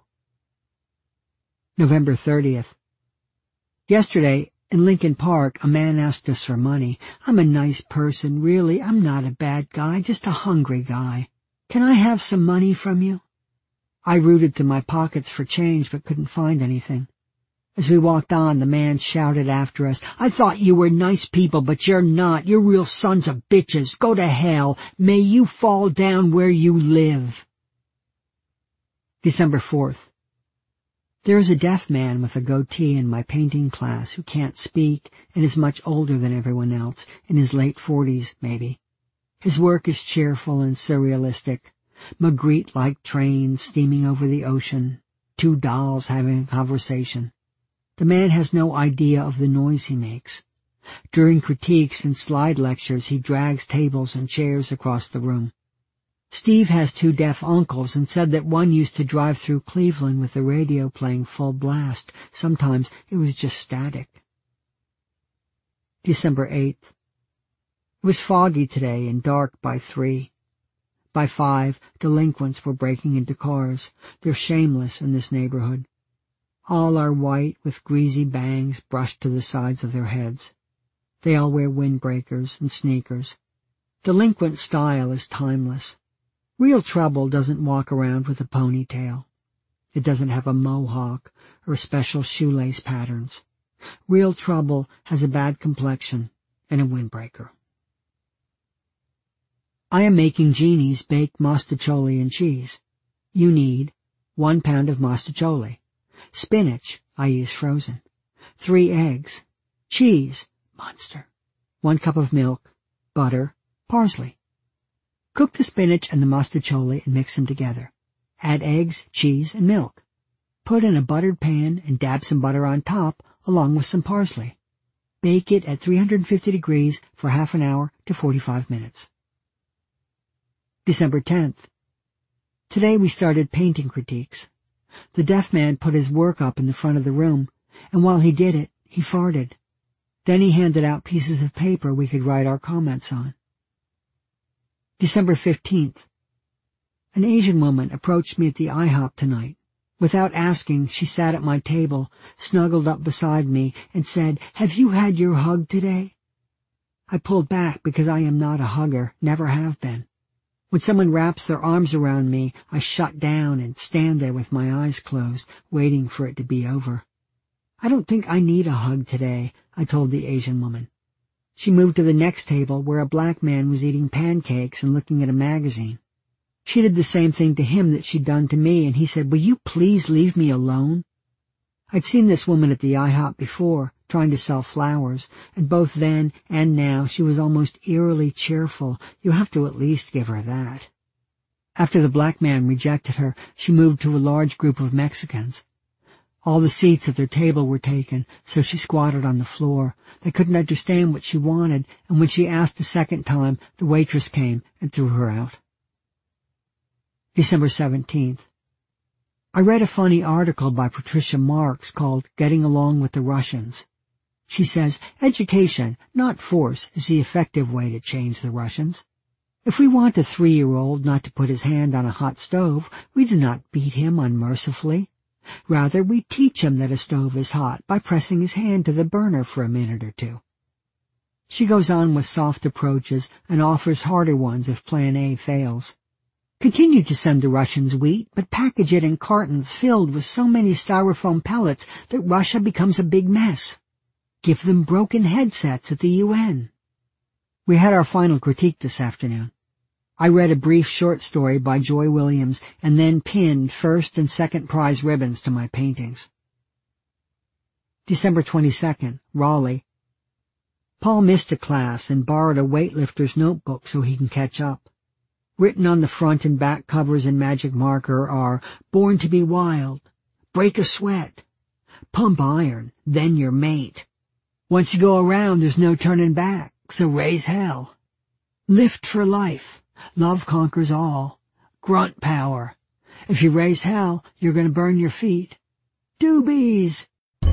November 30th. Yesterday, in Lincoln Park, a man asked us for money. "I'm a nice person, really. I'm not a bad guy, just a hungry guy. Can I have some money from you?" I rooted through my pockets for change but couldn't find anything. As we walked on, the man shouted after us, "I thought you were nice people, but you're not. You're real sons of bitches. Go to hell. May you fall down where you live." December 4th. There is a deaf man with a goatee in my painting class who can't speak and is much older than everyone else, in his late 40s, maybe. His work is cheerful and surrealistic. Magritte-like trains steaming over the ocean, 2 dolls having a conversation. The man has no idea of the noise he makes. During critiques and slide lectures, he drags tables and chairs across the room. Steve has 2 deaf uncles and said that one used to drive through Cleveland with the radio playing full blast. Sometimes it was just static. December 8th. It was foggy today and dark by 3. By 5, delinquents were breaking into cars. They're shameless in this neighborhood. All are white with greasy bangs brushed to the sides of their heads. They all wear windbreakers and sneakers. Delinquent style is timeless. Real trouble doesn't walk around with a ponytail. It doesn't have a mohawk or special shoelace patterns. Real trouble has a bad complexion and a windbreaker. I am making Jeannie's baked mostaccioli and cheese. You need 1 pound of mostaccioli. Spinach, I use frozen. 3 eggs. Cheese, Monster. 1 cup of milk. Butter. Parsley. Cook the spinach and the mostaccioli and mix them together. Add eggs, cheese, and milk. Put in a buttered pan and dab some butter on top along with some parsley. Bake it at 350 degrees for half an hour to 45 minutes. December 10th. Today we started painting critiques. The deaf man put his work up in the front of the room, and while he did it, he farted. Then he handed out pieces of paper we could write our comments on. December 15th. An Asian woman approached me at the IHOP tonight. Without asking, she sat at my table, snuggled up beside me, and said, "Have you had your hug today?" I pulled back because I am not a hugger, never have been. When someone wraps their arms around me, I shut down and stand there with my eyes closed, waiting for it to be over. "I don't think I need a hug today," I told the Asian woman. She moved to the next table where a black man was eating pancakes and looking at a magazine. She did the same thing to him that she'd done to me, and he said, "Will you please leave me alone?" I'd seen this woman at the IHOP before, trying to sell flowers, and both then and now she was almost eerily cheerful. You have to at least give her that. After the black man rejected her, she moved to a large group of Mexicans. All the seats at their table were taken, so she squatted on the floor. They couldn't understand what she wanted, and when she asked a second time, the waitress came and threw her out. December 17th. I read a funny article by Patricia Marks called Getting Along with the Russians. She says, education, not force, is the effective way to change the Russians. If we want a 3-year-old not to put his hand on a hot stove, we do not beat him unmercifully. Rather, we teach him that a stove is hot by pressing his hand to the burner for a minute or two. She goes on with soft approaches and offers harder ones if Plan A fails. Continue to send the Russians wheat, but package it in cartons filled with so many styrofoam pellets that Russia becomes a big mess. Give them broken headsets at the UN. We had our final critique this afternoon. I read a brief short story by Joy Williams and then pinned first and second prize ribbons to my paintings. December 22nd, Raleigh. Paul missed a class and borrowed a weightlifter's notebook so he can catch up. Written on the front and back covers in magic marker are Born to be Wild, Break a Sweat, Pump Iron, Then Your Mate. Once you go around, there's no turning back, so raise hell. Lift for Life, Love Conquers All, Grunt Power. If you raise hell, you're going to burn your feet. Doobies!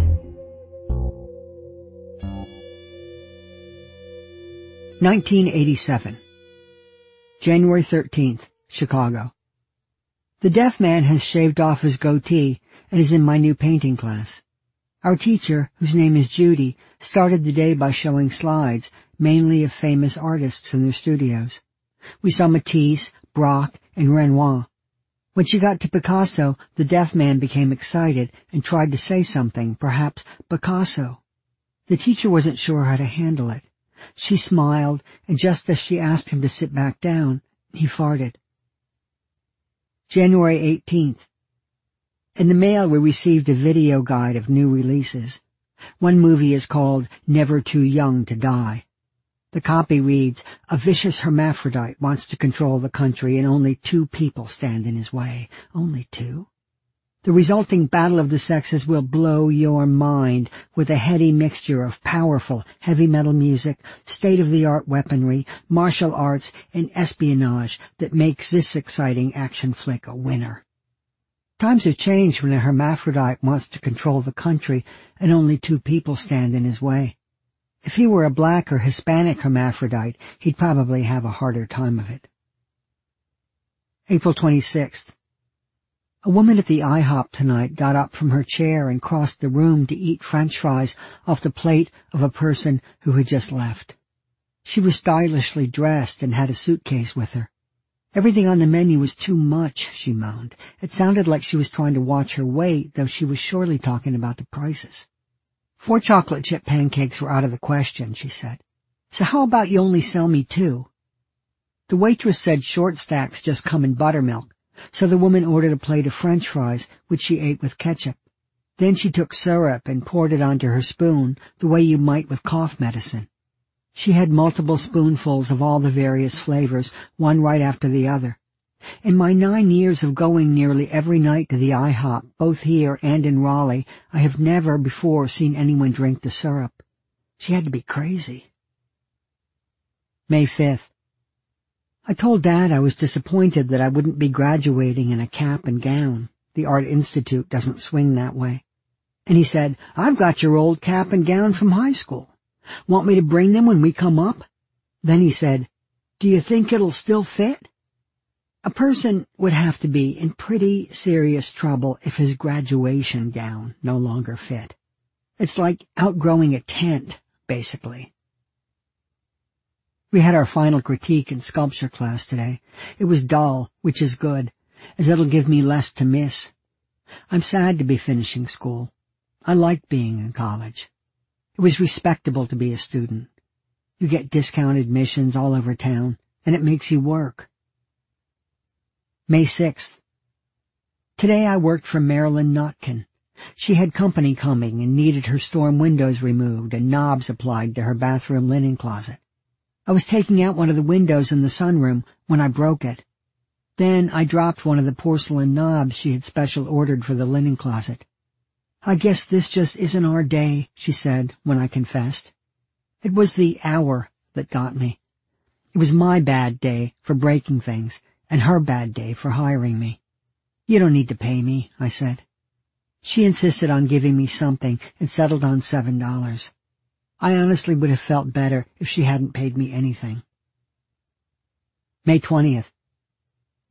(1987) January 13th, Chicago. The deaf man has shaved off his goatee and is in my new painting class. Our teacher, whose name is Judy, started the day by showing slides, mainly of famous artists in their studios. We saw Matisse, Braque, and Renoir. When she got to Picasso, the deaf man became excited and tried to say something, perhaps Picasso. The teacher wasn't sure how to handle it. She smiled, and just as she asked him to sit back down, he farted. January 18th. In the mail we received a video guide of new releases. One movie is called Never Too Young to Die. The copy reads, a vicious hermaphrodite wants to control the country and only 2 people stand in his way. Only 2? The resulting battle of the sexes will blow your mind with a heady mixture of powerful heavy metal music, state-of-the-art weaponry, martial arts, and espionage that makes this exciting action flick a winner. Times have changed when a hermaphrodite wants to control the country and only 2 people stand in his way. If he were a black or Hispanic hermaphrodite, he'd probably have a harder time of it. April 26th. A woman at the IHOP tonight got up from her chair and crossed the room to eat French fries off the plate of a person who had just left. She was stylishly dressed and had a suitcase with her. Everything on the menu was too much, she moaned. It sounded like she was trying to watch her weight, though she was surely talking about the prices. 4 chocolate chip pancakes were out of the question, she said. So how about you only sell me 2? The waitress said short stacks just come in buttermilk. So the woman ordered a plate of French fries, which she ate with ketchup. Then she took syrup and poured it onto her spoon, the way you might with cough medicine. She had multiple spoonfuls of all the various flavors, one right after the other. In my 9 years of going nearly every night to the IHOP, both here and in Raleigh, I have never before seen anyone drink the syrup. She had to be crazy. May 5th. I told Dad I was disappointed that I wouldn't be graduating in a cap and gown. The Art Institute doesn't swing that way. And he said, I've got your old cap and gown from high school. Want me to bring them when we come up? Then he said, do you think it'll still fit? A person would have to be in pretty serious trouble if his graduation gown no longer fit. It's like outgrowing a tent, basically. We had our final critique in sculpture class today. It was dull, which is good, as it'll give me less to miss. I'm sad to be finishing school. I liked being in college. It was respectable to be a student. You get discount admissions all over town, and it makes you work. May 6th. Today I worked for Marilyn Notkin. She had company coming and needed her storm windows removed and knobs applied to her bathroom linen closet. I was taking out one of the windows in the sunroom when I broke it. Then I dropped one of the porcelain knobs she had special ordered for the linen closet. I guess this just isn't our day, she said when I confessed. It was the hour that got me. It was my bad day for breaking things and her bad day for hiring me. You don't need to pay me, I said. She insisted on giving me something and settled on $7. I honestly would have felt better if she hadn't paid me anything. May 20th.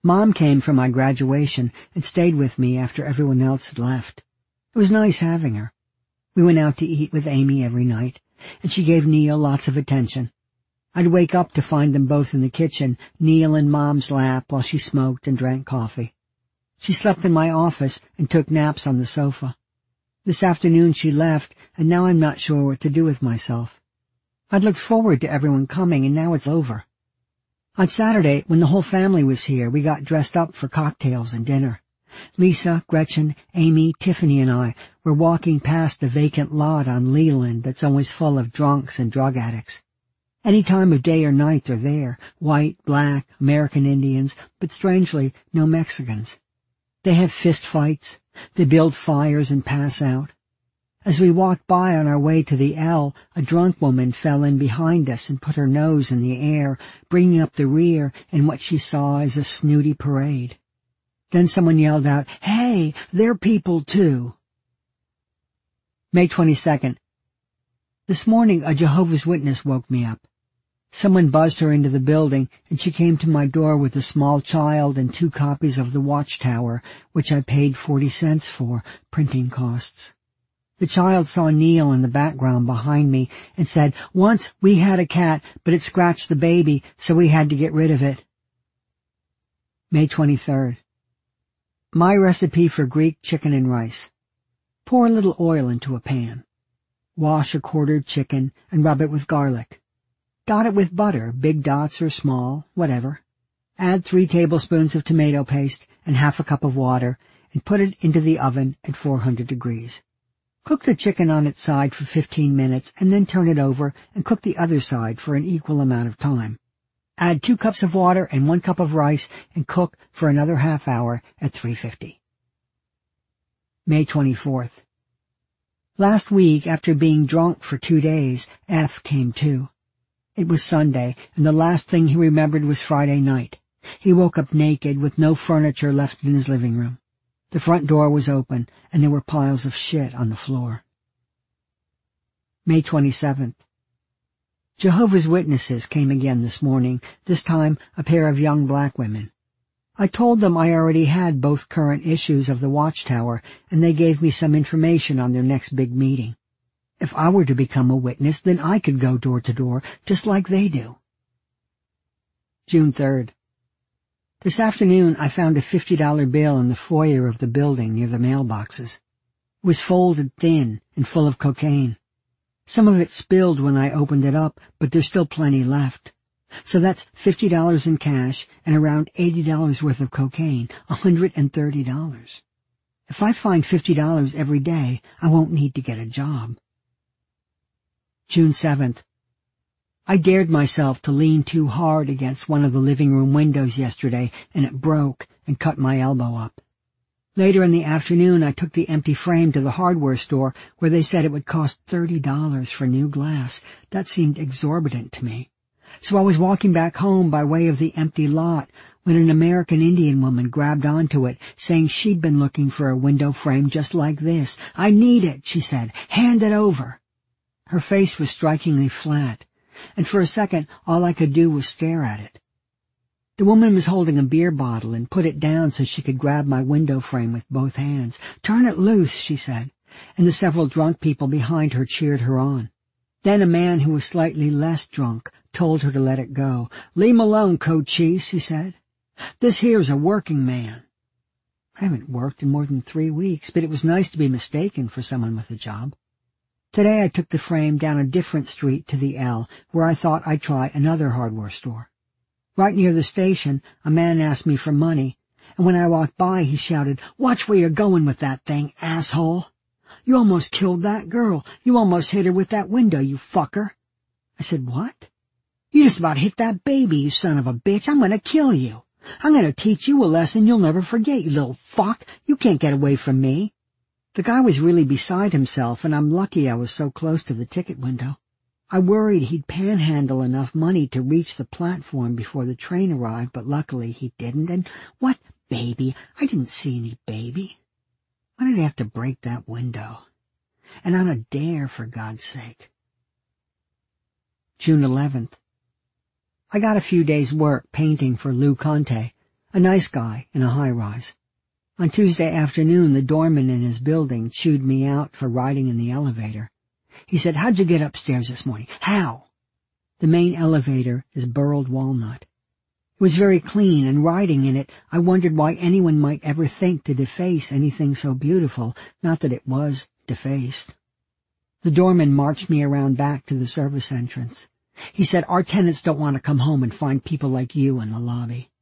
Mom came for my graduation and stayed with me after everyone else had left. It was nice having her. We went out to eat with Amy every night, and she gave Neil lots of attention. I'd wake up to find them both in the kitchen, Neil in Mom's lap while she smoked and drank coffee. She slept in my office and took naps on the sofa. This afternoon she left, and now I'm not sure what to do with myself. I'd looked forward to everyone coming, and now it's over. On Saturday, when the whole family was here, we got dressed up for cocktails and dinner. Lisa, Gretchen, Amy, Tiffany, and I were walking past the vacant lot on Leland that's always full of drunks and drug addicts. Any time of day or night they're there, white, black, American Indians, but strangely, no Mexicans. They have fist fights, they build fires and pass out. As we walked by on our way to the L, a drunk woman fell in behind us and put her nose in the air, bringing up the rear in what she saw as a snooty parade. Then someone yelled out, "Hey, they're people too." May 22nd. This morning a Jehovah's Witness woke me up. Someone buzzed her into the building, and she came to my door with a small child and 2 copies of The Watchtower, which I paid 40 cents for, printing costs. The child saw Neil in the background behind me and said, "Once we had a cat, but it scratched the baby, so we had to get rid of it." May 23rd. My recipe for Greek chicken and rice. Pour a little oil into a pan. Wash a quartered chicken and rub it with garlic. Dot it with butter, big dots or small, whatever. Add 3 tablespoons of tomato paste and half a cup of water and put it into the oven at 400 degrees. Cook the chicken on its side for 15 minutes and then turn it over and cook the other side for an equal amount of time. Add 2 cups of water and 1 cup of rice and cook for another half hour at 350. May 24th. Last week, after being drunk for 2 days, F came to. It was Sunday, and the last thing he remembered was Friday night. He woke up naked with no furniture left in his living room. The front door was open, and there were piles of shit on the floor. May 27th. Jehovah's Witnesses came again this morning, this time a pair of young black women. I told them I already had both current issues of The Watchtower, and they gave me some information on their next big meeting. If I were to become a witness, then I could go door to door, just like they do. June 3rd. This afternoon I found a $50 bill in the foyer of the building near the mailboxes. It was folded thin and full of cocaine. Some of it spilled when I opened it up, but there's still plenty left. So that's $50 in cash and around $80 worth of cocaine, $130. If I find $50 every day, I won't need to get a job. June 7th. I dared myself to lean too hard against one of the living room windows yesterday, and it broke and cut my elbow up. Later in the afternoon, I took the empty frame to the hardware store where they said it would cost $30 for new glass. That seemed exorbitant to me. So I was walking back home by way of the empty lot when an American Indian woman grabbed onto it, saying she'd been looking for a window frame just like this. "I need it," she said. "Hand it over." Her face was strikingly flat, and for a second all I could do was stare at it. The woman was holding a beer bottle and put it down so she could grab my window frame with both hands. "Turn it loose," she said, and the several drunk people behind her cheered her on. Then a man who was slightly less drunk told her to let it go. "Leave him alone, Cochise," he said. "This here's a working man." I haven't worked in more than 3 weeks, but it was nice to be mistaken for someone with a job. Today I took the frame down a different street to the L, where I thought I'd try another hardware store. Right near the station, a man asked me for money, and when I walked by, he shouted, "Watch where you're going with that thing, asshole! You almost killed that girl. You almost hit her with that window, you fucker." I said, "What?" "You just about hit that baby, you son of a bitch. I'm gonna kill you. I'm gonna teach you a lesson you'll never forget, you little fuck. You can't get away from me." The guy was really beside himself, and I'm lucky I was so close to the ticket window. I worried he'd panhandle enough money to reach the platform before the train arrived, but luckily he didn't. And what baby? I didn't see any baby. Why did I have to break that window? And on a dare, for God's sake. June 11th. I got a few days' work painting for Lou Conte. a nice guy in a high-rise. On Tuesday afternoon, the doorman in his building chewed me out for riding in the elevator. He said, "How'd you get upstairs this morning? How?" The main elevator is burled walnut. It was very clean, and riding in it, I wondered why anyone might ever think to deface anything so beautiful, not that it was defaced. The doorman marched me around back to the service entrance. He said, "Our tenants don't want to come home and find people like you in the lobby."